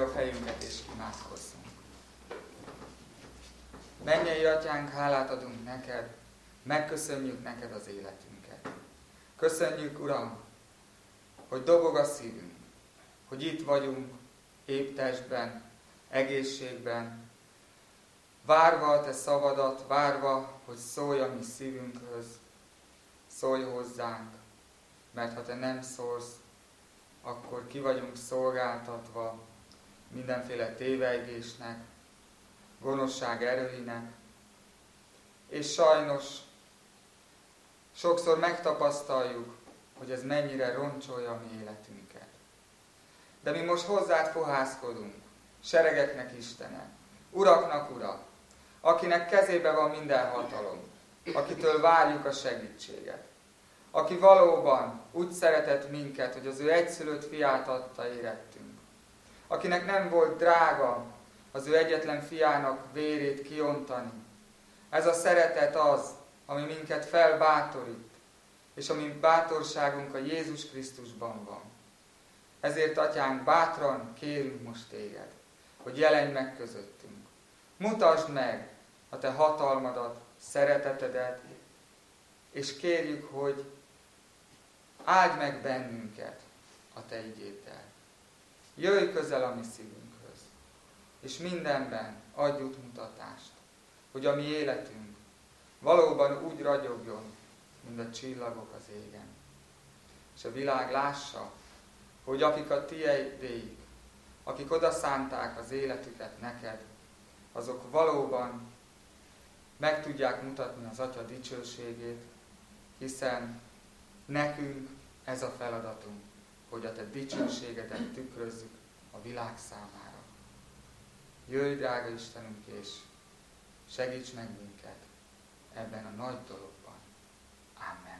a fejünket és imádkozzunk. Mennyei Atyánk, hálát adunk neked, megköszönjük neked az életünket. Köszönjük, Uram, hogy dobog a szívünk, hogy itt vagyunk, épp testben, egészségben, várva a te szavadat, várva, hogy szólj a mi szívünkhöz, szólj hozzánk, mert ha te nem szólsz, akkor ki vagyunk szolgáltatva mindenféle tévejgésnek, gonoszság erőinek, és sajnos sokszor megtapasztaljuk, hogy ez mennyire roncsolja a mi életünket. De mi most hozzád fohászkodunk, seregeknek Istene, uraknak Ura, akinek kezébe van minden hatalom, akitől várjuk a segítséget, aki valóban úgy szeretett minket, hogy az ő egyszülött fiát adta érettünk, akinek nem volt drága az ő egyetlen fiának vérét kiontani. Ez a szeretet az, ami minket felbátorít, és ami bátorságunk a Jézus Krisztusban van. Ezért, Atyánk, bátran kérünk most téged, hogy jelenj meg közöttünk. Mutasd meg a te hatalmadat, szeretetedet, és kérjük, hogy áld meg bennünket a te igéddel. Jöjj közel a mi szívünkhöz, és mindenben adj útmutatást, hogy a mi életünk valóban úgy ragyogjon, mint a csillagok az égen. És a világ lássa, hogy akik a tiédék, akik odaszánták az életüket neked, azok valóban meg tudják mutatni az Atya dicsőségét, hiszen nekünk ez a feladatunk, hogy a te dicsőségedet tükrözzük a világ számára. Jöjj, drága Istenünk, és segíts meg minket ebben a nagy dologban. Amen.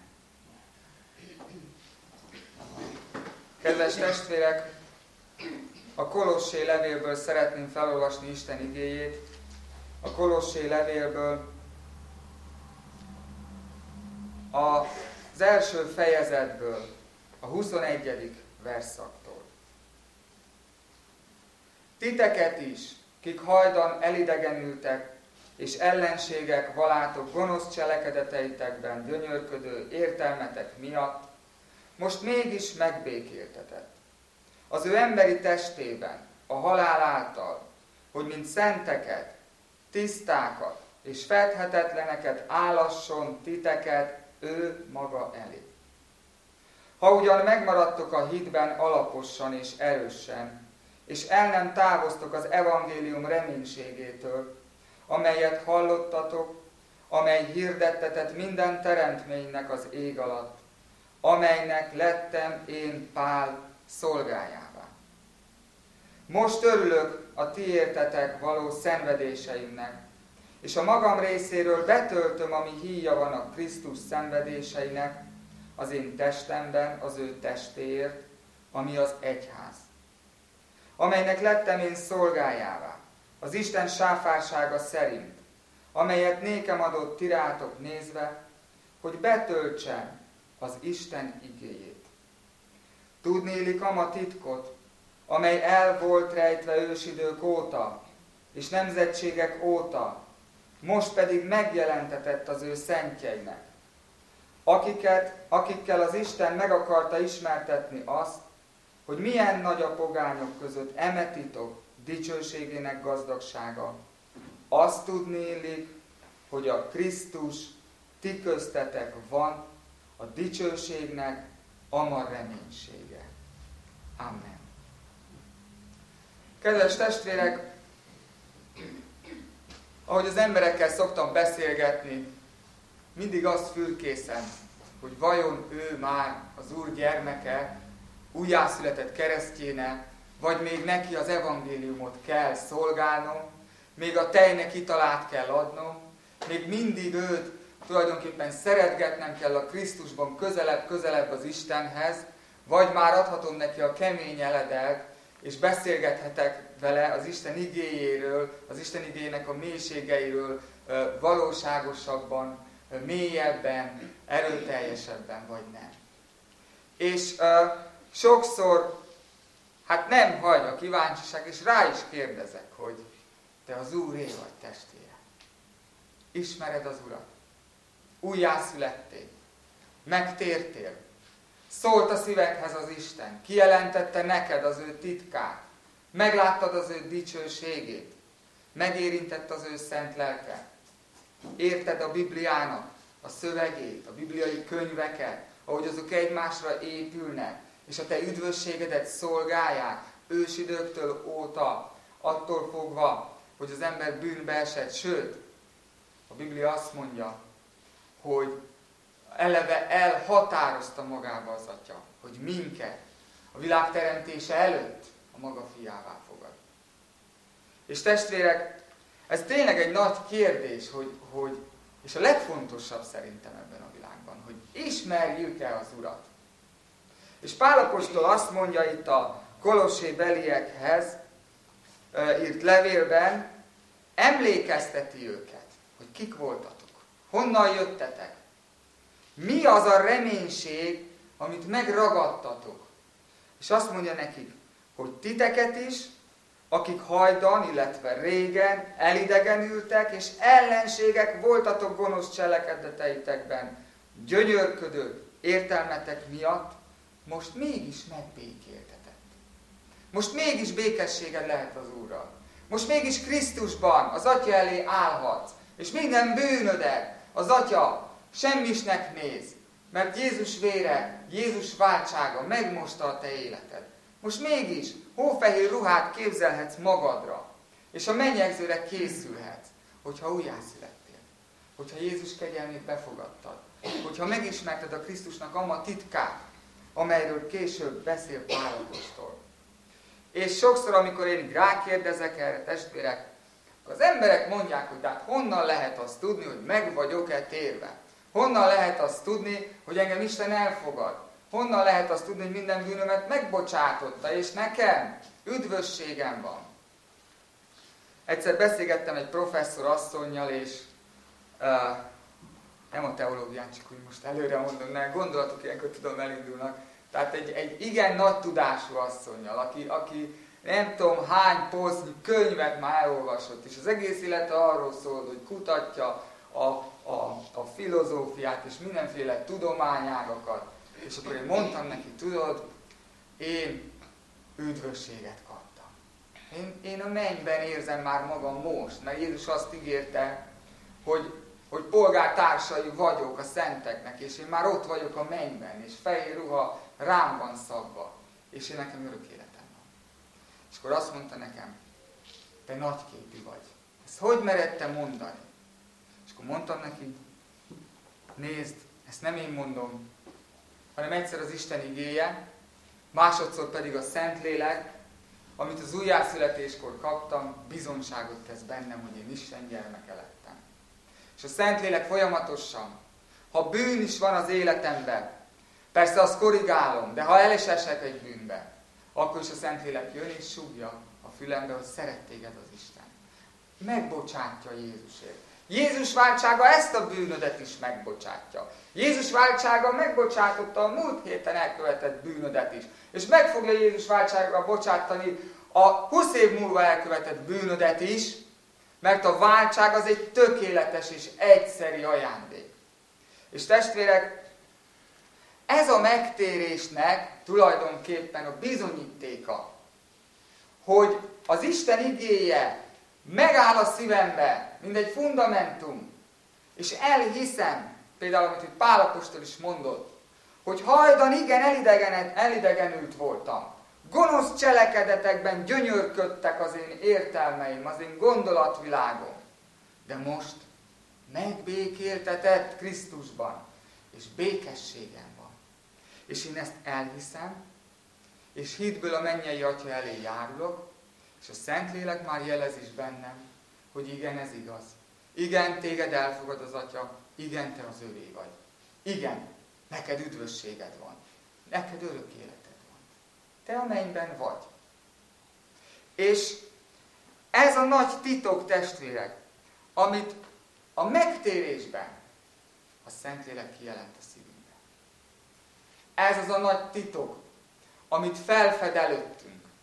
Kedves testvérek, a Kolossé levélből szeretném felolvasni Isten igéjét. A Kolossé levélből az első fejezetből, a 21. verszaktól. Titeket is, kik hajdan elidegenültek, és ellenségek valátok gonosz cselekedeteitekben gyönyörködő értelmetek miatt, most mégis megbékéltetett. Az ő emberi testében, a halál által, hogy mint szenteket, tisztákat és fedhetetleneket állasson titeket ő maga elé. Ha ugyan megmaradtok a hitben alaposan és erősen, és el nem távoztok az evangélium reménységétől, amelyet hallottatok, amely hirdettetett minden teremtménynek az ég alatt, amelynek lettem én Pál szolgájává. Most örülök a ti értetek való szenvedéseimnek, és a magam részéről betöltöm, ami híja van a Krisztus szenvedéseinek, az én testemben, az ő testéért, ami az egyház, amelynek lettem én szolgájává, az Isten sáfársága szerint, amelyet nékem adott ti rátok nézve, hogy betöltsem az Isten igéjét. Tudnélik ama titkot, amely el volt rejtve ősidők óta, és nemzetségek óta, most pedig megjelentetett az ő szentjeinek, akikkel az Isten meg akarta ismertetni azt, hogy milyen nagy a pogányok között eme titok dicsőségének gazdagsága. Azt tudnélik, hogy a Krisztus ti köztetek van, a dicsőségnek ama reménysége. Amen. Kedves testvérek, ahogy az emberekkel szoktam beszélgetni, mindig azt fürkészem, hogy vajon ő már az Úr gyermeke, újjászületett keresztjéne, vagy még neki az evangéliumot kell szolgálnom, még a tejnek italát kell adnom, még mindig őt tulajdonképpen szeretgetnem kell a Krisztusban közelebb az Istenhez, vagy már adhatom neki a kemény eledelt, és beszélgethetek vele az Isten igéjéről, az Isten igéjének a mélységeiről valóságosabban, mélyebben, erőteljesebben, vagy nem. És sokszor Hát nem hagy a kíváncsiság, és rá is kérdezek, hogy te az Úré vagy, testvére. Ismered az Urat? Újjászülettél. Megtértél. Szólt a szívedhez az Isten. Kijelentette neked az ő titkát. Megláttad az ő dicsőségét. Megérintett az ő szent lelke. Érted a Bibliának a szövegét, a bibliai könyveket, ahogy azok egymásra épülnek, és a te üdvösségedet szolgálják ősidőktől óta, attól fogva, hogy az ember bűnbe esett. Sőt, a Biblia azt mondja, hogy eleve elhatározta magába az Atya, hogy minket a világ teremtése előtt a maga fiává fogad. És testvérek, ez tényleg egy nagy kérdés, és a legfontosabb szerintem ebben a világban, hogy ismerjük-e az Urat. És Pál apostol azt mondja itt a Kolossé beliekhez írt levélben, emlékezteti őket, hogy kik voltatok, honnan jöttetek, mi az a reménység, amit megragadtatok. És azt mondja nekik, hogy titeket is, akik hajdan, illetve régen elidegenültek, és ellenségek voltatok gonosz cselekedeteitekben, gyönyörködő értelmetek miatt, most mégis megbékéltetett. Most mégis békességed lehet az Úrral. Most mégis Krisztusban az Atya elé állhatsz, és minden bűnödet az Atya semmisnek néz, mert Jézus vére, Jézus váltsága megmosta a te életed. Most mégis hófehér ruhát képzelhetsz magadra, és a mennyegzőre készülhetsz, hogyha újjászülettél, hogyha Jézus kegyelmét befogadtad, hogyha megismerted a Krisztusnak ama titkát, amelyről később beszél Pál apostol. És sokszor, amikor én rákérdezek erre, testvérek, az emberek mondják, hogy hát honnan lehet azt tudni, hogy meg vagyok-e térve? Honnan lehet azt tudni, hogy engem Isten elfogad? Honnan lehet azt tudni, hogy minden bűnömet megbocsátotta, és nekem üdvösségem van? Egyszer beszélgettem egy professzor asszonnyal, és nem a teológián, csak úgy most előre mondom, mert gondolatok ilyenkor tudom elindulnak. Tehát egy igen nagy tudású asszonnyal, aki nem tudom hány polcnyi könyvet már elolvasott, és az egész élete arról szól, hogy kutatja a filozófiát és mindenféle tudományágakat. És akkor én mondtam neki, tudod, én üdvösséget kaptam. Én a mennyben érzem már magam most, mert Jézus azt ígérte, hogy polgártársai vagyok a szenteknek, és én már ott vagyok a mennyben, és fehér ruha rám van szabva, és én nekem örök életem van. És akkor azt mondta nekem, te nagyképű vagy. Ezt hogy mered te mondani? És akkor mondtam neki, nézd, ezt nem én mondom, hanem egyszer az Isten igéje, másodszor pedig a Szentlélek, amit az újjászületéskor kaptam, bizonyságot tesz bennem, hogy én Isten gyermeke lettem. És a Szentlélek folyamatosan, ha bűn is van az életemben, persze azt korrigálom, de ha el is esek egy bűnbe, akkor is a Szentlélek jön és súgja a fülembe, hogy szeret téged az Isten. Megbocsátja Jézusért. Jézus váltsága ezt a bűnödet is megbocsátja. Jézus váltsága megbocsátotta a múlt héten elkövetett bűnödet is. És meg fogja Jézus váltsága bocsátani a 20 év múlva elkövetett bűnödet is, mert a váltság az egy tökéletes és egyszeri ajándék. És testvérek, ez a megtérésnek tulajdonképpen a bizonyítéka, hogy az Isten igéje megáll a szívembe, mint egy fundamentum, és elhiszem, például, amit itt Pál apostol is mondott, hogy hajdan igen elidegenült voltam. Gonosz cselekedetekben gyönyörködtek az én értelmeim, az én gondolatvilágom. De most megbékéltetett Krisztusban, és békességem van. És én ezt elhiszem, és hitből a mennyei Atya elé járulok, és a Szentlélek már jelez is bennem, hogy igen, ez igaz. Igen, téged elfogad az Atya, igen, te az övé vagy. Igen, neked üdvösséged van. Neked örök életed van. Te a mennyben vagy. És ez a nagy titok, testvérek, amit a megtérésben a Szentlélek kijelent a szívünkben. Ez az a nagy titok, amit felfed előttünk.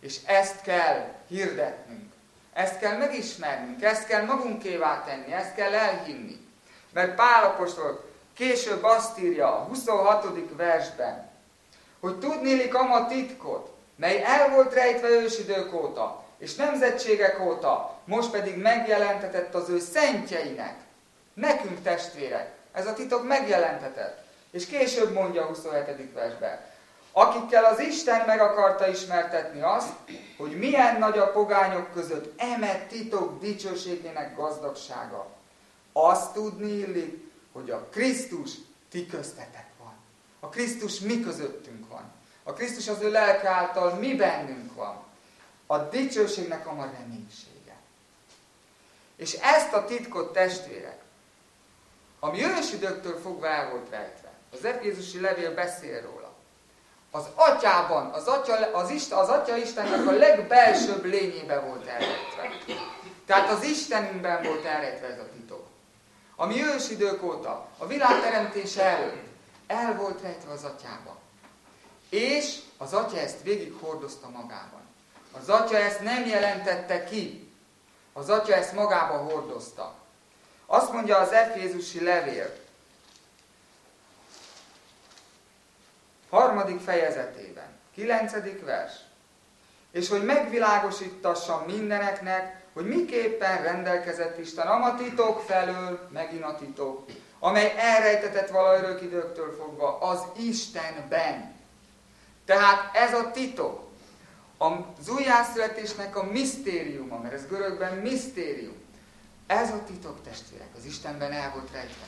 És ezt kell hirdetnünk. Ezt kell megismernünk, ezt kell magunkévá tenni, ezt kell elhinni. Mert Pál apostol később azt írja a 26. versben, hogy tudnélik ama titkot, mely el volt rejtve ősidők óta, és nemzetségek óta, most pedig megjelentetett az ő szentjeinek. Nekünk, testvérek, ez a titok megjelentetett. És később mondja a 27. versben, akikkel az Isten meg akarta ismertetni azt, hogy milyen nagy a pogányok között eme titok dicsőségének gazdagsága. Azt tudni illik, hogy a Krisztus ti köztetek van. A Krisztus mi közöttünk van. A Krisztus az ő lelke által mi bennünk van. A dicsőségnek a reménysége. És ezt a titkot, testvérek, ami ősidőktől fogva el volt rejtve, az Efézusi levél beszél róla. Az atyában, az atya Istennek a legbelsőbb lényében volt elrejtve. Tehát az Istenünkben volt elrejtve ez a titok. Ami ősidők óta, a világ teremtése előtt el volt rejtve az atyában. És az atya ezt végig hordozta magában. Az atya ezt nem jelentette ki. Az atya ezt magába hordozta. Azt mondja az Efézusi levél 3. fejezetében, 9. vers. És hogy megvilágosítassam mindeneknek, hogy miképpen rendelkezett Isten a titok felől, megint a titok, amely elrejtetett vala örök időktől fogva az Istenben. Tehát ez a titok, az újjászületésnek a misztériuma, mert ez görögben misztérium. Ez a titok, testvérek, az Istenben el volt rejtve.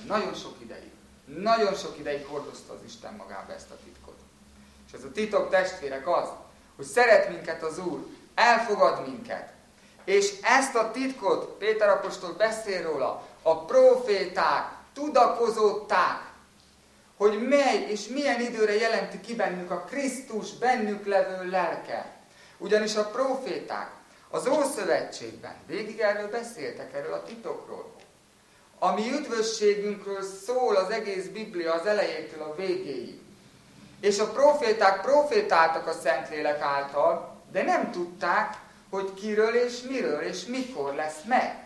Nagyon sok ideig hordozta az Isten magába ezt a titkot. És ez a titok, testvérek, az, hogy szeret minket az Úr, elfogad minket. És ezt a titkot, Péter apostol beszél róla, a próféták tudakozották, hogy mely és milyen időre jelenti ki bennünk a Krisztus bennük levő lelke. Ugyanis a próféták az Ószövetségben végig erről beszéltek, erről a titokról. A mi üdvösségünkről szól az egész Biblia az elejétől a végéig. És a próféták profétáltak a Szentlélek által, de nem tudták, hogy kiről és miről és mikor lesz meg.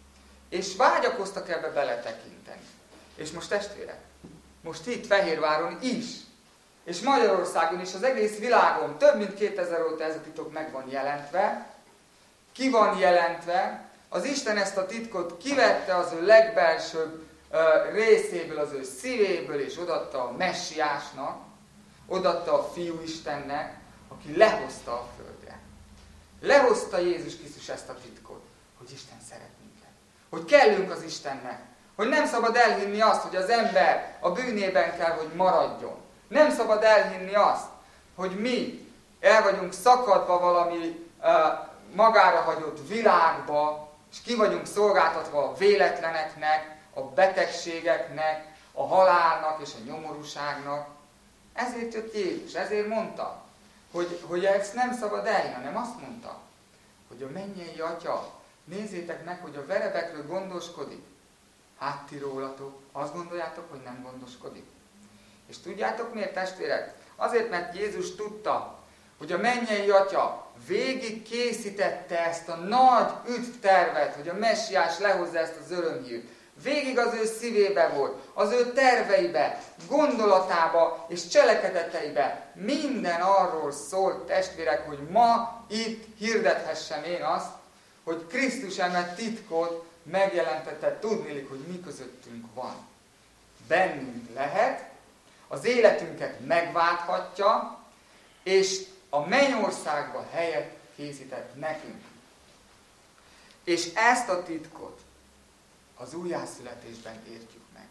És vágyakoztak ebbe beletekinteni. És most testvérek, most itt Fehérváron is, és Magyarországon is, az egész világon több mint 2000 óta ez a titok meg van jelentve, ki van jelentve, az Isten ezt a titkot kivette az ő legbelsőbb részéből, az ő szívéből, és odaadta a Messiásnak, odaadta a Fiú Istennek, aki lehozta a földre. Lehozta Jézus Krisztus ezt a titkot, hogy Isten szeret minket. Hogy kellünk az Istennek. Hogy nem szabad elhinni azt, hogy az ember a bűnében kell, hogy maradjon. Nem szabad elhinni azt, hogy mi el vagyunk szakadva valami magára hagyott világba, és ki vagyunk szolgáltatva a véletleneknek, a betegségeknek, a halálnak és a nyomorúságnak. Ezért jött Jézus, ezért mondta, hogy ezt nem szabad elhinni, hanem azt mondta, hogy a mennyei Atya, nézzétek meg, hogy a verebekről gondoskodik. Hát ti rólatok, azt gondoljátok, hogy nem gondoskodik. És tudjátok miért, testvérek? Azért, mert Jézus tudta, hogy a mennyei Atya végig készítette ezt a nagy üdvtervet, hogy a Messiás lehozza ezt az örömhírt. Végig az ő szívébe volt, az ő terveibe, gondolatába és cselekedeteibe. Minden arról szólt, testvérek, hogy ma itt hirdethessem én azt, hogy Krisztus eme titkot megjelentette, tudniillik, hogy mi közöttünk van. Bennünk lehet, az életünket megválthatja, és a mennyországba helyet készített nekünk. És ezt a titkot az újjászületésben értjük meg.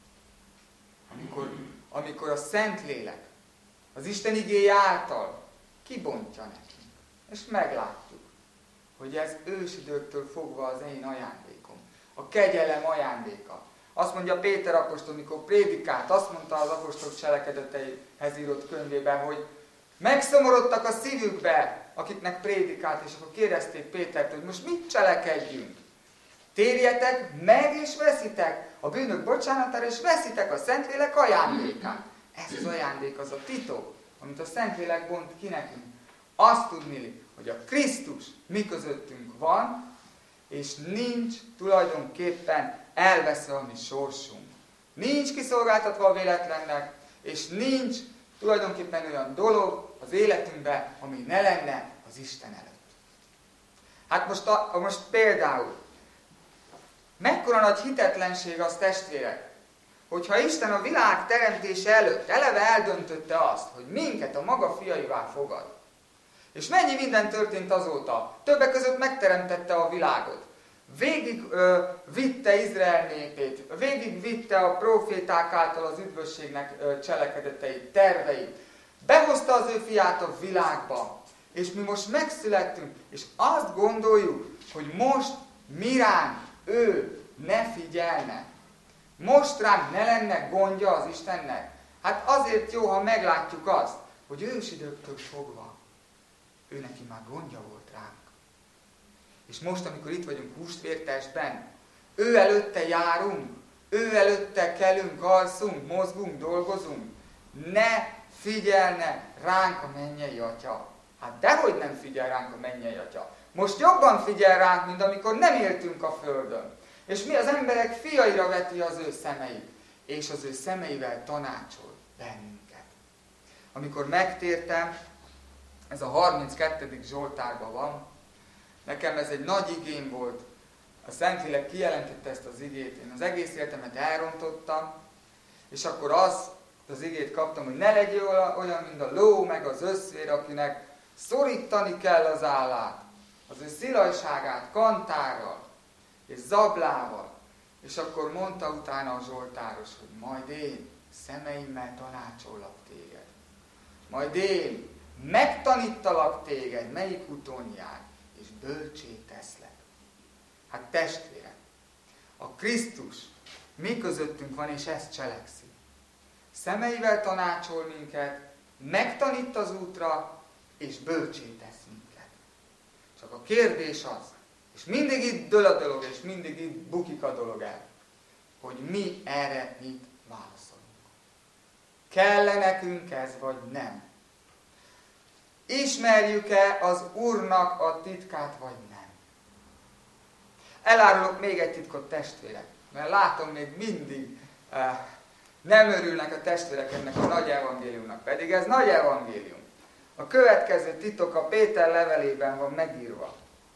Amikor a Szentlélek az Isten igéje által kibontja nekünk, és meglátjuk, hogy ez ősidőktől fogva az én ajándékom, a kegyelem ajándéka. Azt mondja Péter apostol, mikor prédikált, azt mondta az apostolok cselekedeteihez írott könyvében, hogy megszomorodtak a szívükbe, akiknek prédikált, és akkor kérdezték Pétert, hogy most mit cselekedjünk? Térjetek meg és veszitek a bűnök bocsánatára, és veszitek a Szentlélek ajándékát. Ez az ajándék, az a titok, amit a Szentlélek bont ki nekünk. Azt tudni, hogy a Krisztus mi közöttünk van, és nincs tulajdonképpen elveszve a mi sorsunk. Nincs kiszolgáltatva a véletlennek, és nincs tulajdonképpen olyan dolog az életünkben, ami ne lenne az Isten előtt. Hát most például, mekkora nagy hitetlenség az, testvérek, hogyha Isten a világ teremtése előtt eleve eldöntötte azt, hogy minket a maga fiaivá fogad. És mennyi minden történt azóta? Többek között megteremtette a világot. Végig vitte Izrael népét, végig vitte a próféták által az üdvösségnek cselekedeteit, terveit. Behozta az ő fiát a világba. És mi most megszülettünk, és azt gondoljuk, hogy most mi ránk ő ne figyelne. Most ránk ne lenne gondja az Istennek. Hát azért jó, ha meglátjuk azt, hogy ősidőktől fogva ő neki már gondja volt ránk. És most, amikor itt vagyunk hústvértestben, ő előtte járunk, ő előtte kelünk, alszunk, mozgunk, dolgozunk. Ne figyelne ránk a mennyei Atya. Hát dehogy nem figyel ránk a mennyei Atya. Most jobban figyel ránk, mint amikor nem éltünk a földön. És mi az emberek fiaira veti az ő szemeit, és az ő szemeivel tanácsol bennünket. Amikor megtértem, ez a 32. Zsoltárban van, nekem ez egy nagy igém volt, a Szentlélek kijelentette ezt az igét, én az egész életemet elrontottam, és akkor az igét kaptam, hogy ne legyél olyan, mint a ló, meg az összvér, akinek szorítani kell az állát, az ő szilajságát kantárral és zablával. És akkor mondta utána a zsoltáros, hogy majd én szemeimmel tanácsollak téged. Majd én megtanítalak téged, melyik úton jár, és bölcsé teszlek. Hát testvérek, a Krisztus mi közöttünk van, és ezt cselekszi. Szemeivel tanácsol minket, megtanít az útra, és bölcsé tesz minket. Csak a kérdés az, és mindig itt dől a dolog, és mindig itt bukik a dolog el, hogy mi erre mit válaszolunk. Kell-e nekünk ez, vagy nem? Ismerjük-e az Úrnak a titkát, vagy nem? Elárulok még egy titkot, testvérek, mert látom, még mindig nem örülnek a testvérek ennek a nagy evangéliumnak, pedig ez nagy evangélium. A következő titok a Péter levelében van megírva.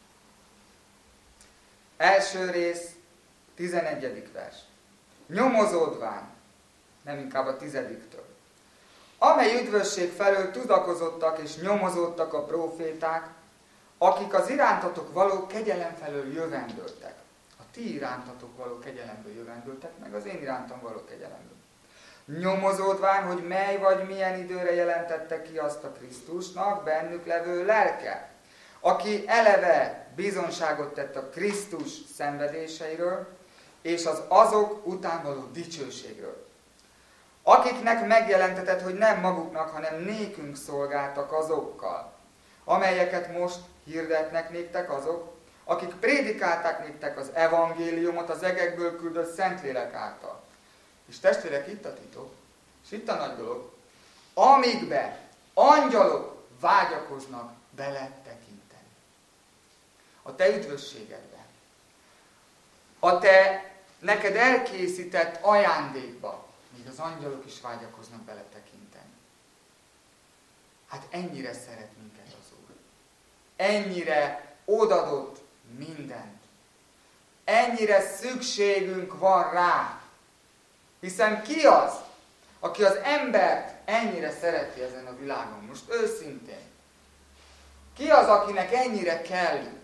Első rész, 11. vers. Nyomozódván, nem inkább a 10-től. Amely üdvösség felől tudakozottak és nyomozódtak a próféták, akik az irántatok való kegyelem felől jövendöltek. A ti irántatok való kegyelemből jövendöltek, meg az én irántam való kegyelemből. Nyomozódván, hogy mely vagy milyen időre jelentette ki azt a Krisztusnak bennük levő lelke, aki eleve bizonságot tett a Krisztus szenvedéseiről, és az azok után való dicsőségről. Akiknek megjelentetett, hogy nem maguknak, hanem nékünk szolgáltak azokkal, amelyeket most hirdetnek néktek azok, akik prédikálták néktek az evangéliumot az egekből küldött Szentlélek által. És testvérek, itt a titok, és itt a nagy dolog, amikbe angyalok vágyakoznak bele tekinteni. A te üdvösségedben, a te neked elkészített ajándékba, még az angyalok is vágyakoznak bele tekinteni. Hát ennyire szeret minket az Úr. Ennyire odadott mindent. Ennyire szükségünk van rá. Hiszen ki az, aki az embert ennyire szereti ezen a világon? Most őszintén. Ki az, akinek ennyire kellünk?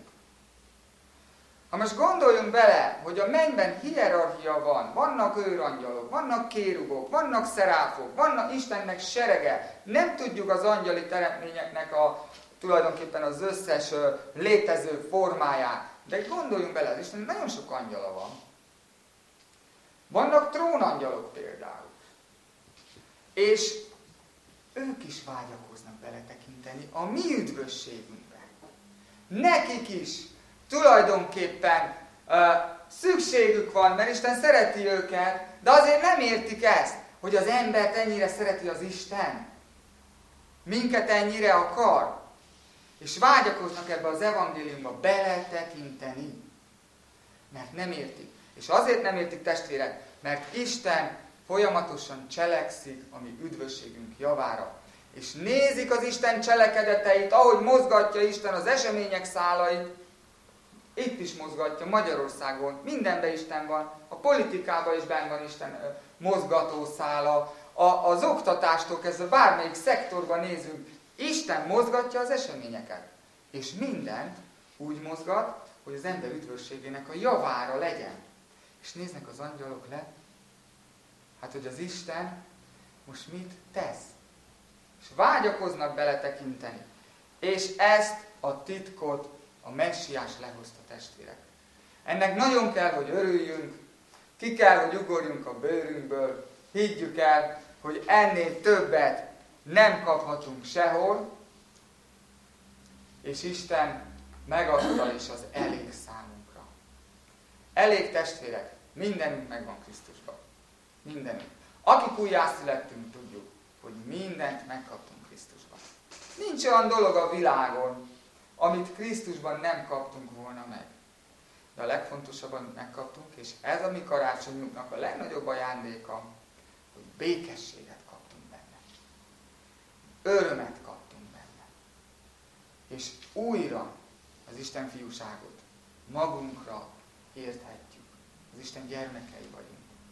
Ha most gondoljunk bele, hogy a mennyben hierarchia van, vannak őrangyalok, vannak kérubok, vannak szeráfok, vannak Istennek serege, nem tudjuk az angyali teremtményeknek tulajdonképpen az összes létező formáját, de gondoljunk bele, az Istennek nagyon sok angyala van. Vannak trónangyalok például. És ők is vágyakoznak beletekinteni a mi üdvösségünkbe. Nekik is tulajdonképpen szükségük van, mert Isten szereti őket, de azért nem értik ezt, hogy az embert ennyire szereti az Isten. Minket ennyire akar. És vágyakoznak ebbe az evangéliumba beletekinteni. Mert nem értik. És azért nem értik, testvérek, mert Isten folyamatosan cselekszik a mi üdvösségünk javára. És nézik az Isten cselekedeteit, ahogy mozgatja Isten az események szálait. Itt is mozgatja, Magyarországon. Mindenben Isten van. A politikában is benn van Isten mozgató szála. Az oktatástól kezdve bármelyik szektorban nézünk, Isten mozgatja az eseményeket. És mindent úgy mozgat, hogy az ember üdvösségének a javára legyen. És néznek az angyalok le, hát hogy az Isten most mit tesz. És vágyakoznak beletekinteni. És ezt a titkot a Messiás lehozta, testvérek. Ennek nagyon kell, hogy örüljünk, ki kell, hogy ugorjunk a bőrünkből, higgyük el, hogy ennél többet nem kaphatunk sehol, és Isten megadta is az elég számunkra. Elég, testvérek, mindenünk megvan Krisztusban. Mindenünk. Akik újjászülettünk, tudjuk, hogy mindent megkaptunk Krisztusban. Nincs olyan dolog a világon, amit Krisztusban nem kaptunk volna meg. De a legfontosabban megkaptunk, és ez a mi karácsonyunknak a legnagyobb ajándéka, hogy békességet kaptunk benne. Örömet kaptunk benne. És újra az Isten fiúságot magunkra érthetjük. Az Isten gyermekei vagyunk.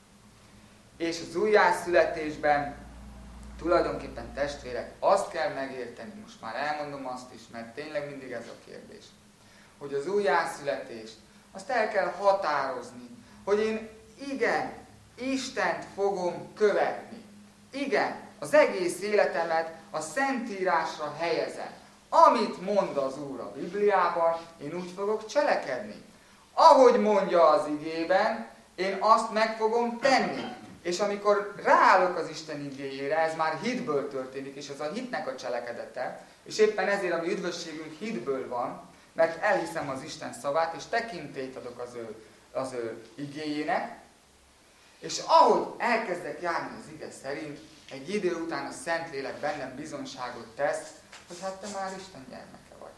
És az újjászületésben tulajdonképpen, testvérek, azt kell megérteni, most már elmondom azt is, mert tényleg mindig ez a kérdés, hogy az újjászületést, azt el kell határozni, hogy én igen, Istent fogom követni. Igen, az egész életemet a Szentírásra helyezem. Amit mond az Úr a Bibliában, én úgy fogok cselekedni. Ahogy mondja az igében, én azt meg fogom tenni. És amikor ráállok az Isten igéjére, ez már hitből történik, és ez a hitnek a cselekedete, és éppen ezért a mi üdvösségünk hitből van, mert elhiszem az Isten szavát, és tekintélyt adok az ő igéjének, és ahogy elkezdek járni az ige szerint, egy idő után a Szentlélek bennem bizonyságot tesz, hogy hát te már Isten gyermeke vagy.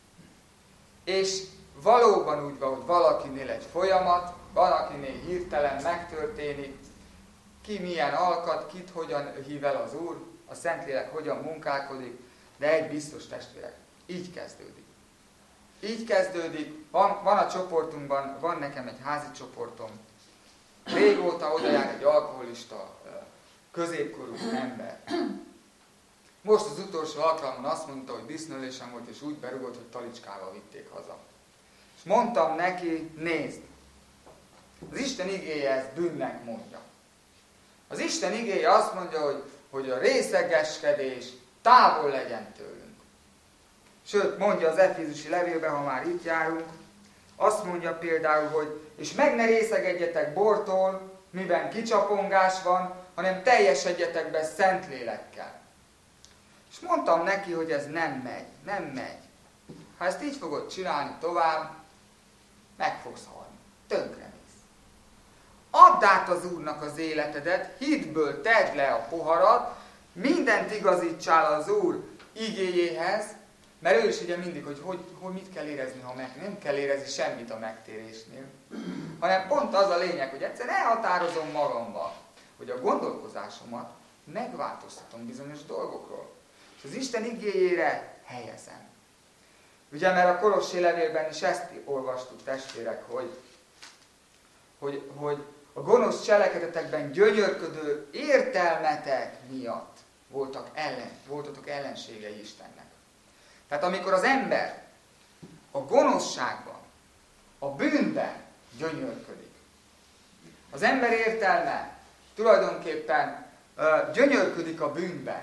És valóban úgy van, hogy valakinél egy folyamat, valakinél hirtelen megtörténik, ki milyen alkat, kit hogyan hív el az Úr, a Szentlélek hogyan munkálkodik, de egy biztos, testvérek, így kezdődik. Így kezdődik, van a csoportunkban, van nekem egy házi csoportom, régóta oda jár egy alkoholista, középkorú ember. Most az utolsó alkalommal azt mondta, hogy disznölésem volt, és úgy berugott, hogy talicskával vitték haza. És mondtam neki, nézd, az Isten igéje ezt bűnnek mondja. Az Isten igéje azt mondja, hogy a részegeskedés távol legyen tőlünk. Sőt, mondja az Efézusi levélben, ha már itt járunk, azt mondja például, hogy és meg ne részegedjetek bortól, miben kicsapongás van, hanem teljesedjetek be Szentlélekkel. És mondtam neki, hogy ez nem megy. Ha ezt így fogod csinálni tovább, meg fogsz halni. Tönkre mész. Add át az Úrnak az életedet, hitből tedd le a poharat, mindent igazítsál az Úr igéjéhez, mert ő is ugye mindig, hogy mit kell érezni, ha nem kell érezni semmit a megtérésnél, hanem pont az a lényeg, hogy egyszerűen elhatározom magamban, hogy a gondolkozásomat megváltoztatom bizonyos dolgokról. És az Isten igéjére helyezem. Ugye, mert a Kolossé levélben is ezt olvastuk, testvérek, hogy a gonosz cselekedetekben gyönyörködő értelmetek miatt voltatok ellenségei Istennek. Tehát amikor az ember a gonoszságban, a bűnben gyönyörködik, az ember értelme tulajdonképpen gyönyörködik a bűnben,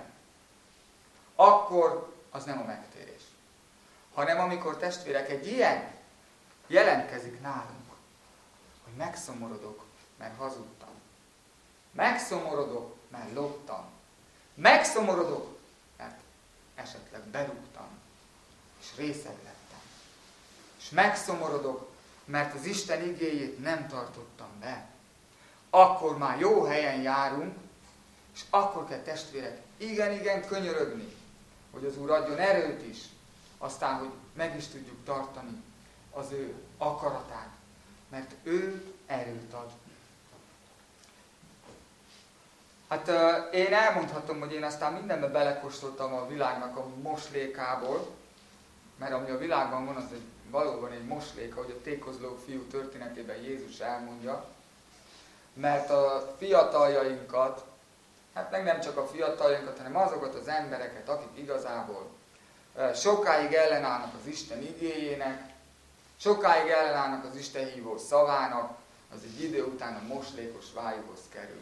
akkor az nem a megtérés. Hanem amikor, testvérek, egy ilyen jelentkezik nálunk, hogy megszomorodok, mert hazudtam. Megszomorodok, mert loptam. Megszomorodok, mert esetleg berúgtam, és részeg lettem. És megszomorodok, mert az Isten igéjét nem tartottam be. Akkor már jó helyen járunk, és akkor kell, testvérek, igen, könyörögni, hogy az Úr adjon erőt is, aztán, hogy meg is tudjuk tartani az ő akaratát, mert ő erőt ad. Hát én elmondhatom, hogy én aztán mindenbe belekóstoltam a világnak a moslékából, mert ami a világban van, az valóban egy moslék, ahogy a tékozló fiú történetében Jézus elmondja, mert a fiataljainkat, hát meg nem csak a fiataljainkat, hanem azokat az embereket, akik igazából sokáig ellenállnak az Isten igéjének, sokáig ellenállnak az Isten hívó szavának, az egy idő után a moslékos vájúhoz kerül.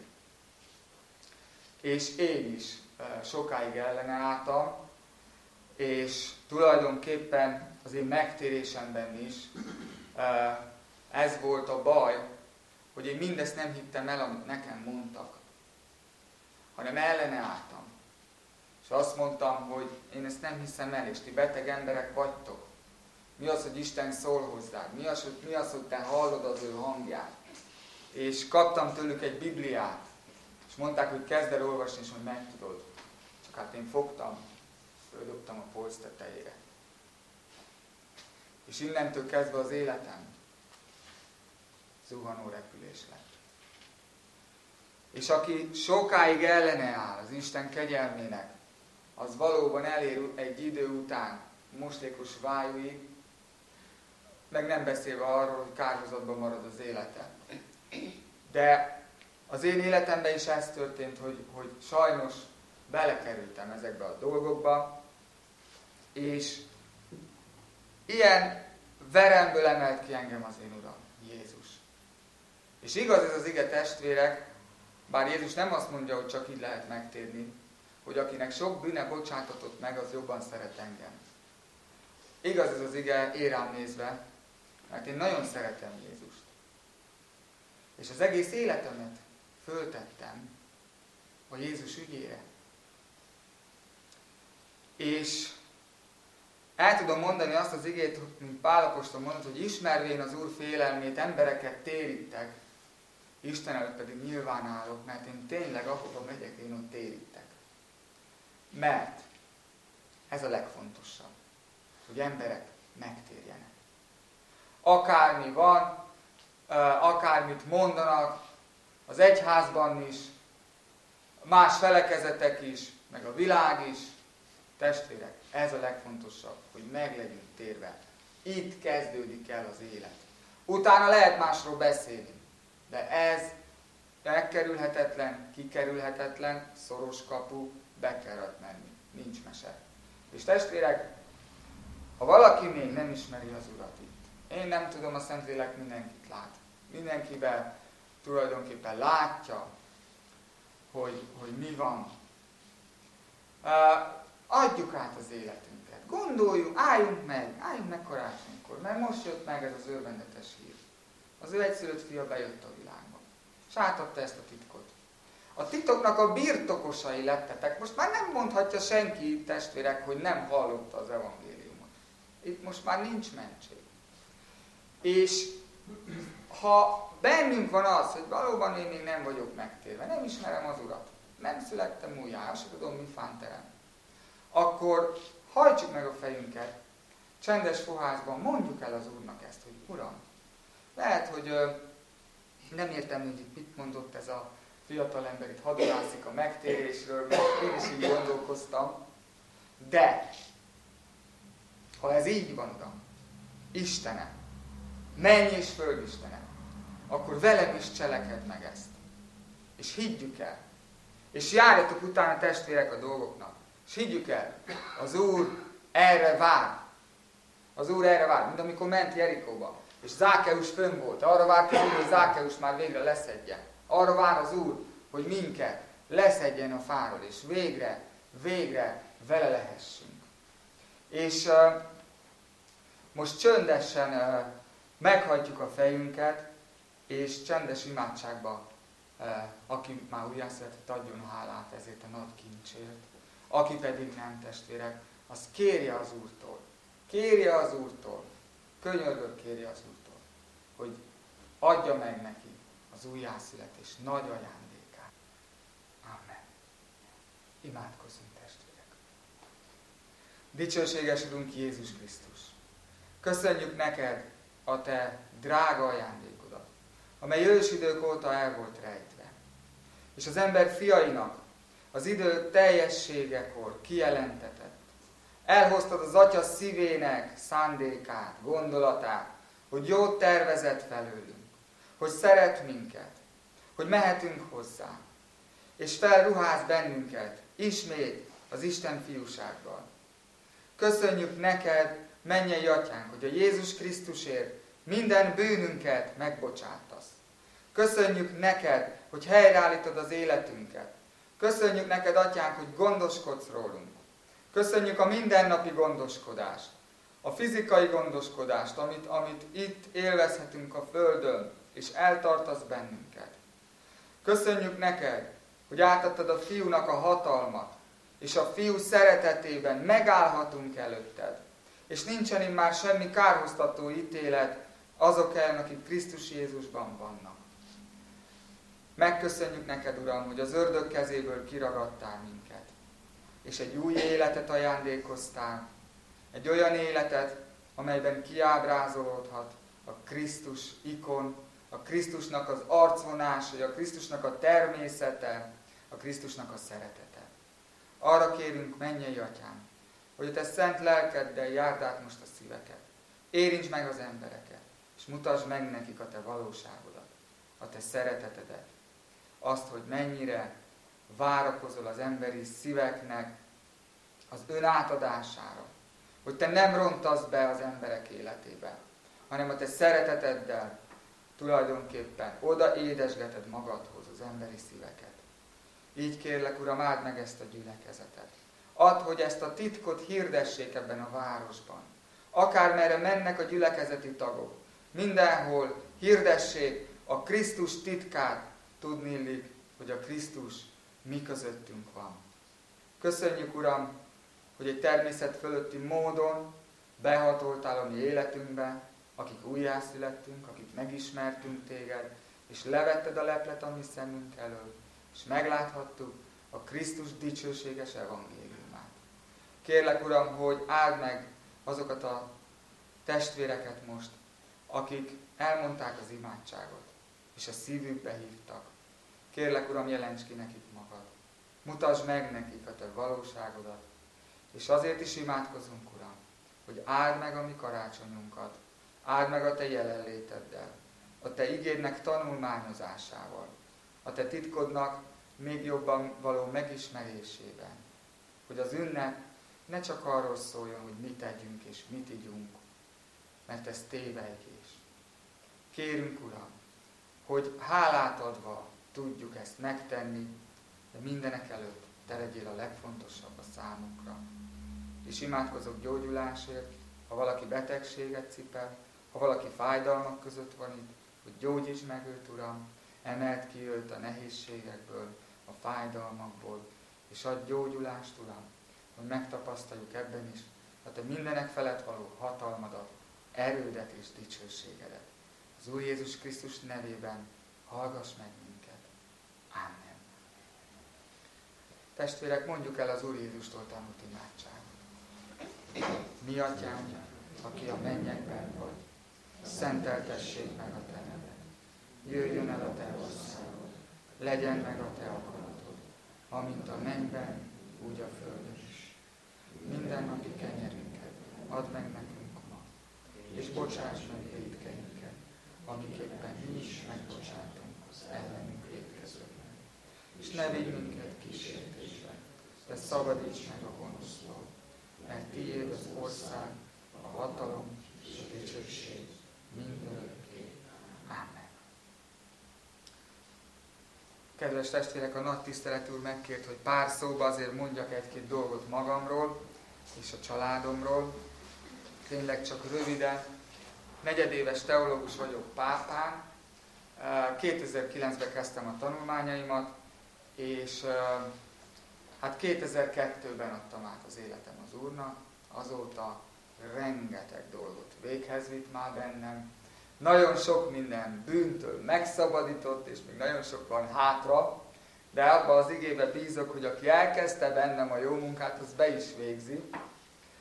És én is sokáig ellenálltam, és tulajdonképpen az én megtérésemben is ez volt a baj, hogy én mindezt nem hittem el, amit nekem mondtak, hanem ellenálltam. És azt mondtam, hogy én ezt nem hiszem el, és ti beteg emberek vagytok. Mi az, hogy Isten szól hozzád? Mi az, hogy te hallod az ő hangját? És kaptam tőlük egy Bibliát, és mondták, hogy kezd el olvasni, és hogy megtudod. Csak hát én fogtam, földobtam a polc tetejére. És innentől kezdve az életem zuhanó repülés lett. És aki sokáig ellene áll az Isten kegyelmének, az valóban elér egy idő után moslékos vájúig, meg nem beszélve arról, hogy kárhozatban marad az élete. De az én életemben is ez történt, hogy sajnos belekerültem ezekbe a dolgokba, és ilyen veremből emelt ki engem az én Uram, Jézus. És igaz ez az ige, testvérek, bár Jézus nem azt mondja, hogy csak így lehet megtérni, hogy akinek sok bűne bocsátatott meg, az jobban szeret engem. Igaz ez az ige én rám nézve, mert én nagyon szeretem Jézust. És az egész életemet föltettem a Jézus ügyére. És el tudom mondani azt az igét, mint Pál apostol mondott, hogy ismervén az Úr félelmét, embereket térítek, Isten előtt pedig nyilván állok, mert én tényleg ahova megyek, én ott térítek. Mert ez a legfontosabb, hogy emberek megtérjenek. Akármi van, akármit mondanak, az egyházban is, más felekezetek is, meg a világ is, testvérek, ez a legfontosabb, hogy meg legyünk térve. Itt kezdődik el az élet. Utána lehet másról beszélni, de ez megkerülhetetlen, kikerülhetetlen, szoros kapu, be kellett menni. Nincs mese. És testvérek, ha valaki még nem ismeri az Urat itt, én nem tudom, a Szentlélek mindenkit lát. Mindenkiben tulajdonképpen látja, hogy mi van. Adjuk át az életünket. Gondoljunk, álljunk meg karácsonykor, mert most jött meg ez az örvendetes hír. Az ő egyszülött fia bejött a világba, és átadta ezt a titkot. A titoknak a birtokosai lettetek. Most már nem mondhatja senki, testvérek, hogy nem hallotta az evangéliumot. Itt most már nincs mentség. És ha bennünk van az, hogy valóban én még nem vagyok megtérve, nem ismerem az Urat, nem születtem újjá, azt tudom, mi fánterem, akkor hajtsuk meg a fejünket, csendes foházban mondjuk el az Úrnak ezt, hogy Uram, lehet, hogy nem értem, hogy itt mit mondott ez a fiatal ember, itt hadonászik a megtérésről, mert én is így gondolkoztam, de ha ez így van, Uram, Istenem, menj és föld Istenem, akkor velem is cselekedd meg ezt. És higgyük el. És járjatok utána, testvérek, a dolgoknak. És higgyük el, az Úr erre vár. Az Úr erre vár, mint amikor ment Jerikóba. És Zákeus fönn volt. Arra várt az Úr, hogy Zákeus már végre leszedjen. Arra vár az Úr, hogy minket leszedjen a fáról, és végre vele lehessünk. És most csöndesen meghajtjuk a fejünket, és csendes imádságba, aki már újjászületett, adjon hálát ezért a nagy kincsért. Aki pedig nem, testvérek, az kérje az Úrtól. Kérje az Úrtól. Könyörgök kérje az Úrtól, hogy adja meg neki az újjászületés nagy ajándékát. Amen. Imádkozzunk, testvérek. Dicsőséges Urunk Jézus Krisztus! Köszönjük neked a te drága ajándékodat, amely ősidők óta el volt rejtve. És az ember fiainak az idő teljességekor kijelentetett. Elhoztad az Atya szívének szándékát, gondolatát, hogy jót tervezett felőlünk, hogy szeret minket, hogy mehetünk hozzá, és felruház bennünket ismét az Isten fiúsággal. Köszönjük neked, mennyei Atyánk, hogy a Jézus Krisztusért minden bűnünket megbocsátasz. Köszönjük neked, hogy helyreállítod az életünket. Köszönjük neked, Atyánk, hogy gondoskodsz rólunk. Köszönjük a mindennapi gondoskodást, a fizikai gondoskodást, amit itt élvezhetünk a Földön, és eltartasz bennünket. Köszönjük neked, hogy átadtad a Fiúnak a hatalmat, és a Fiú szeretetében megállhatunk előtted. És nincsen immár semmi kárhoztató ítélet azok ellen, akik Krisztus Jézusban vannak. Megköszönjük neked, Uram, hogy az ördög kezéből kiragadtál minket, és egy új életet ajándékoztál, egy olyan életet, amelyben kiábrázolódhat a Krisztus ikon, a Krisztusnak az arcvonása, a Krisztusnak a természete, a Krisztusnak a szeretete. Arra kérünk, mennyei Atyám, hogy a te szent lelkeddel járd át most a szíveket. Érintsd meg az embereket, és mutasd meg nekik a te valóságodat, a te szeretetedet. Azt, hogy mennyire várakozol az emberi szíveknek az önátadására. Hogy te nem rontasz be az emberek életébe, hanem a te szereteteddel tulajdonképpen oda édesgeted magadhoz az emberi szíveket. Így kérlek, Uram, áld meg ezt a gyülekezetet. Add, hogy ezt a titkot hirdessék ebben a városban. Akármerre mennek a gyülekezeti tagok, mindenhol hirdessék a Krisztus titkát, tudnillik, hogy a Krisztus mi közöttünk van. Köszönjük, Uram, hogy egy természet fölötti módon behatoltál a mi életünkbe, akik újjászülettünk, akik megismertünk téged, és levetted a leplet a mi szemünk elől, és megláthattuk a Krisztus dicsőséges evangéliumát. Kérlek, Uram, hogy áld meg azokat a testvéreket most, akik elmondták az imádságot, és a szívükbe hívtak. Kérlek, Uram, jelents ki nekik magad. Mutasd meg nekik a te valóságodat. És azért is imádkozunk, Uram, hogy áld meg a mi karácsonyunkat, áld meg a te jelenléteddel, a te igédnek tanulmányozásával, a te titkodnak még jobban való megismerésében, hogy az ünnep ne csak arról szóljon, hogy mit tegyünk és mit igyunk, mert ez tévejgés. Kérünk, Uram, hogy hálát adva tudjuk ezt megtenni, de mindenek előtt te legyél a legfontosabb a számunkra. És imádkozok gyógyulásért, ha valaki betegséget cipel, ha valaki fájdalmak között van itt, hogy gyógyítsd meg őt, Uram, emeld ki őt a nehézségekből, a fájdalmakból, és adj gyógyulást, Uram, hogy megtapasztaljuk ebben is a te mindenek felett való hatalmadat, erődet és dicsőségedet. Az Úr Jézus Krisztus nevében hallgass meg minket. Amen. Testvérek, mondjuk el az Úr Jézustól tanult imádságot. Mi, Atyánk, aki a mennyekben vagy, szenteltessék meg a te neved. Jöjjön el a te országod, legyen meg a te akaratod, amint a mennyben, úgy a földön is. Mindennapi kenyerünket add meg nekünk ma, és bocsáss meg vétkeinket, amiképpen mi is megbocsátunk az ellenünk vétkezőknek. És ne vigy minket kísértésbe, de szabadíts meg a gonosztól, mert tiéd az ország, a hatalom és a dicsőség mindörökké. Amen. Kedves testvérek, a nagy tisztelet úr megkért, hogy pár szóba azért mondjak egy-két dolgot magamról és a családomról. Tényleg csak röviden. Negyedéves teológus vagyok Pápán. 2009-ben kezdtem a tanulmányaimat, és hát 2002-ben adtam át az életem az Úrnak. Azóta rengeteg dolgot véghez vitt már bennem. Nagyon sok minden bűntől megszabadított, és még nagyon sok van hátra, de abban az igébe bízok, hogy aki elkezdte bennem a jó munkát, az be is végzi.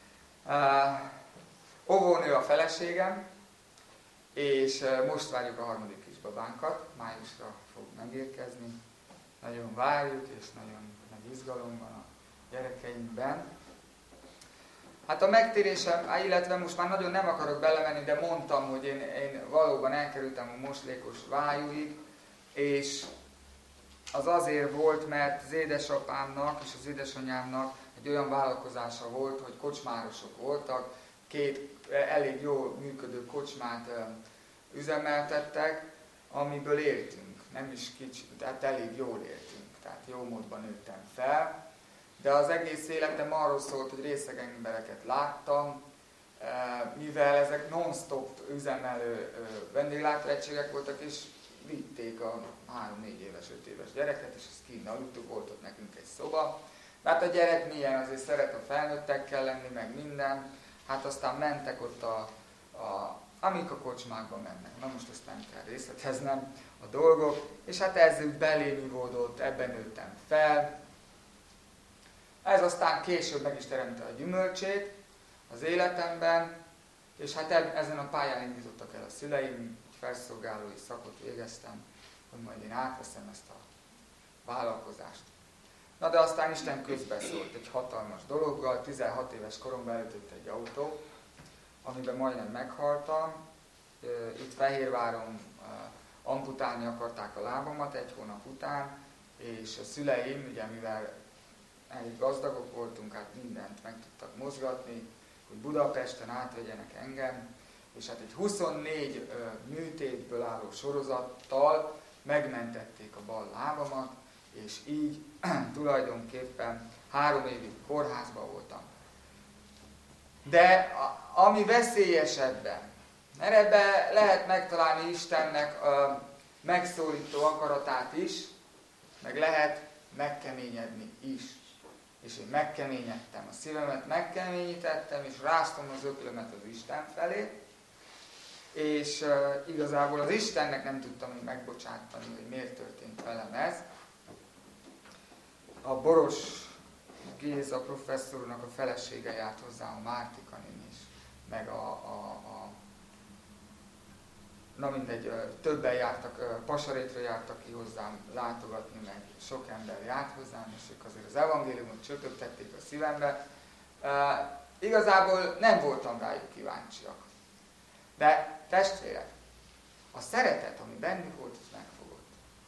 Óvónő a feleségem, és most várjuk a harmadik kisbabánkat, májusra fog megérkezni. Nagyon várjuk, és nagyon nagy izgalom van a gyerekeinkben. Hát a megtérésem, illetve most már nagyon nem akarok belemenni, de mondtam, hogy én valóban elkerültem a moslékos vájúig, és az azért volt, mert az édesapámnak és az édesanyámnak egy olyan vállalkozása volt, hogy kocsmárosok voltak, 2 elég jól működő kocsmát üzemeltettek, amiből éltünk. Nem is kicsi, tehát elég jól éltünk, tehát jó módban nőttem fel. De az egész életem arról szólt, hogy részeg embereket láttam, mivel ezek non-stop üzemelő vendéglátóegységek voltak, és vitték a 3-4 éves, 5 éves gyereket, és ezt kint aludtuk, volt ott nekünk egy szoba. Hát a gyerek milyen, azért szeret a felnőttekkel lenni, meg minden. Hát aztán mentek ott amik a kocsmákban mennek. Na most ezt nem kell részleteznem a dolgok. És hát ez belém ivódott, ebben nőttem fel. Ez aztán később meg is teremte a gyümölcsét az életemben, és hát ezen a pályán indítottak el a szüleim, felszolgálói szakot végeztem, hogy majd én átveszem ezt a vállalkozást. Na de aztán Isten közbeszólt egy hatalmas dologgal, 16 éves koromban elütött egy autó, amiben majdnem meghaltam. Itt Fehérváron amputálni akarták a lábamat 1 hónap után, és a szüleim, ugye mivel elég gazdagok voltunk, hát mindent meg tudtak mozgatni, hogy Budapesten átvegyenek engem, és hát egy 24 műtétből álló sorozattal megmentették a bal lábamat, és így tulajdonképpen 3 évig kórházban voltam. De ami veszélyesebben, mert ebbe lehet megtalálni Istennek a megszólító akaratát is, meg lehet megkeményedni is. És én megkeményedtem, a szívemet megkeményítettem, és ráztam az öklömet az Isten felé, és igazából az Istennek nem tudtam még megbocsátani, hogy miért történt velem ez. A Boros Géza professzornak a felesége járt hozzá, a Mártika néni is, meg na mindegy, többen jártak, Pasarétra jártak ki hozzám látogatni, meg sok ember járt hozzám, és ők azért az evangéliumot csöpögtették a szívembe. Igazából nem voltam rájuk kíváncsiak. De testvérek, a szeretet, ami bennük volt, az megfogott.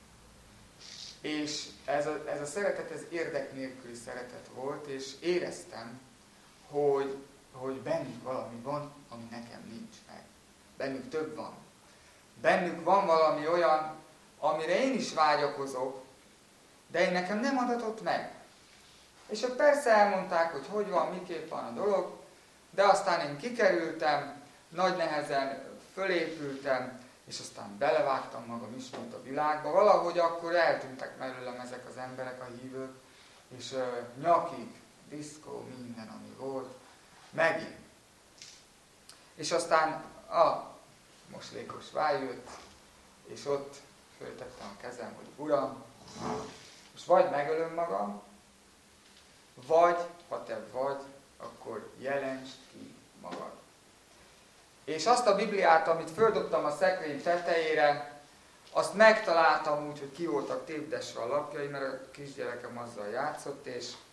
És ez a szeretet, ez érdek nélküli szeretet volt, és éreztem, hogy bennük valami van, ami nekem nincs meg. Bennük több van. Bennük van valami olyan, amire én is vágyakozok, de én nekem nem adatott meg. És ők persze elmondták, hogy van, miképp van a dolog, de aztán én kikerültem, nagy nehezen fölépültem, és aztán belevágtam magam ismét a világba. Valahogy akkor eltűntek mellőlem ezek az emberek, a hívők, és nyakig, diszkó, minden, ami volt, megint. És aztán a moslékos vágy jött, és ott föltettem a kezem, hogy Uram, most vagy megölöm magam, vagy, ha te vagy, akkor jelentsd ki magad. És azt a Bibliát, amit földobtam a szekrény tetejére, azt megtaláltam úgy, hogy ki voltak tépdesve a lapjai, mert a kisgyerekem azzal játszott,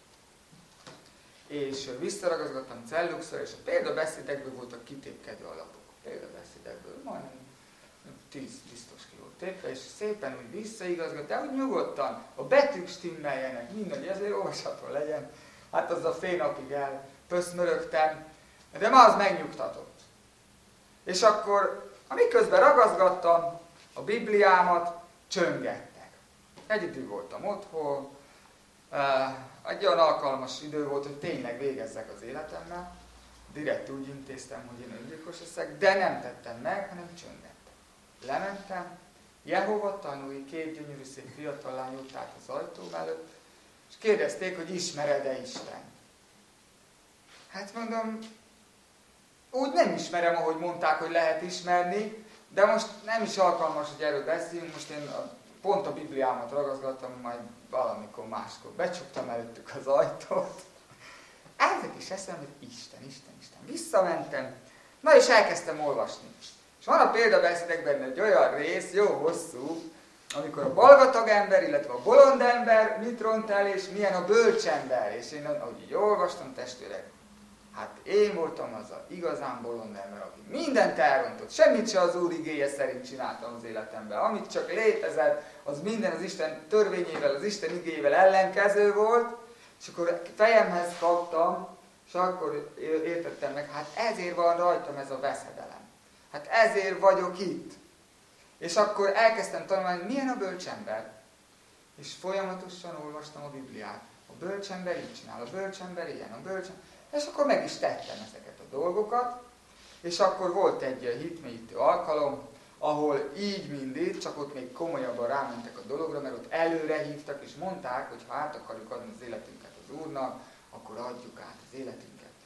és visszaragazgattam celluxra, és a példabeszédekből voltak kitépkedve a lapok. Példabeszédekből majdnem 10 biztos ki volt tépve, és szépen úgy visszaigazgat, de úgy nyugodtan, a betűk stimmeljenek, minden, ezért olvasható legyen. Hát az a fél napig elpöszmörögtem, de ma az megnyugtatott. És akkor, amiközben ragazgattam a Bibliámat, csöngettek. Egyedül voltam otthon, egy olyan alkalmas idő volt, hogy tényleg végezzek az életemmel. Direkt úgy intéztem, hogy én öngyilkos leszek, de nem tettem meg, hanem csöngettem. Lementem, Jehova tanúi, 2 gyönyörű szép fiatal lány ott állt az ajtóm előtt, és kérdezték, hogy ismered-e Istent. Hát mondom, úgy nem ismerem, ahogy mondták, hogy lehet ismerni, de most nem is alkalmas, hogy erről beszéljünk, most én pont a Bibliámat ragazgattam, majd valamikor máskor becsuktam előttük az ajtót. ezek is eszembe, hogy Isten. Visszamentem, na és elkezdtem olvasni. És van a példabeszédekben egy olyan rész, jó hosszú, amikor a balgatag ember, illetve a bolond ember mit ront el, és milyen a bölcs ember. És én, ahogy így olvastam, testvérek, hát én voltam az a igazán bolond ember, aki mindent elrontott. Semmit se az Úr igéje szerint csináltam az életemben. Amit csak létezett, az minden az Isten törvényével, az Isten igéjével ellenkező volt. És akkor fejemhez kaptam, és akkor értettem meg, hát ezért van rajtam ez a veszedelem. Hát ezért vagyok itt. És akkor elkezdtem tanulni, milyen a bölcsember. És folyamatosan olvastam a Bibliát. A bölcsember így csinál, a bölcsember ilyen, a bölcsember. És akkor meg is tettem ezeket a dolgokat. És akkor volt egy hitmélyítő alkalom, ahol így mindig, csak ott még komolyabban rámentek a dologra, mert ott előre hívtak, és mondták, hogy ha át akarjuk adni az életünket az Úrnak, akkor adjuk át az életünket.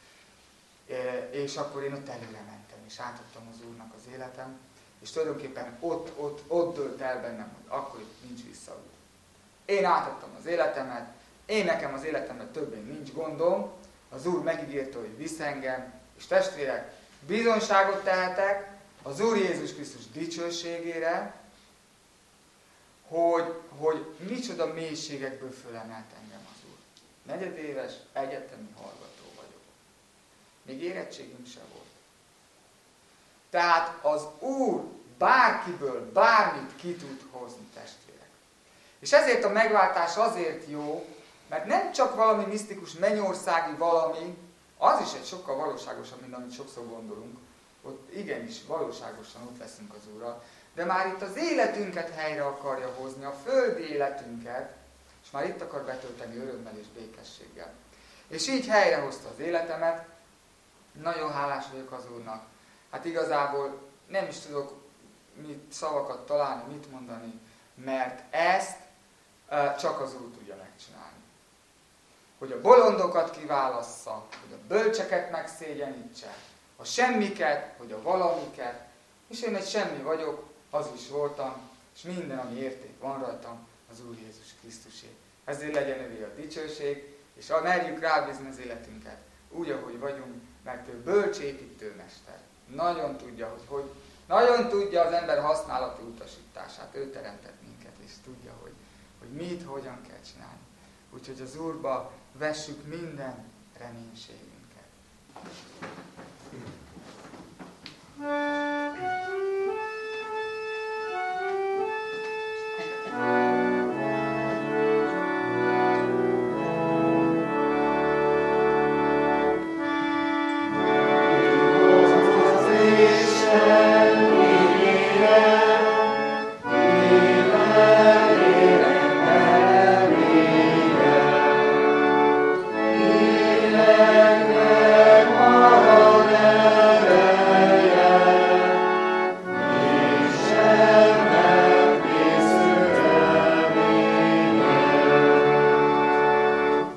És akkor én ott előre mentem, és átadtam az Úrnak az életem, és tulajdonképpen ott dőlt el bennem, hogy akkor itt nincs visszaút. Én átadtam az életemet, nekem az életemben többé nincs gondom, az Úr megígérte, hogy visz engem, és testvérek, bizonyságot tehetek az Úr Jézus Krisztus dicsőségére, hogy micsoda mélységekből fölemelt engem az Úr. Negyedéves egyetemi hallgató vagyok. Még érettségünk se volt. Tehát az Úr bárkiből bármit ki tud hozni, testvérek. És ezért a megváltás azért jó, mert nem csak valami misztikus mennyországi valami, az is egy sokkal valóságosabb, mint amit sokszor gondolunk. Ott igenis valóságosan ott leszünk az Úrral, de már itt az életünket helyre akarja hozni, a földi életünket, és már itt akar betölteni örömmel és békességgel. És így helyrehozta az életemet, nagyon hálás vagyok az Úrnak. Hát igazából nem is tudok mit szavakat találni, mit mondani, mert ezt csak az Úr tudja megcsinálni. Hogy a bolondokat kiválassza, hogy a bölcseket megszégyenítse, a semmiket, hogy a valamiket, és én egy semmi vagyok, az is voltam, és minden, ami érték van rajtam, az Úr Jézus Krisztusé. Ezért legyen övé a dicsőség, és merjük rábízni az életünket, úgy, ahogy vagyunk, mert ő bölcs építőmester. Nagyon tudja, nagyon tudja az ember használati utasítását. Ő teremtett minket, és tudja, hogy mit, hogyan kell csinálni. Úgyhogy az Úrba vessük minden reménységünket. Thank you.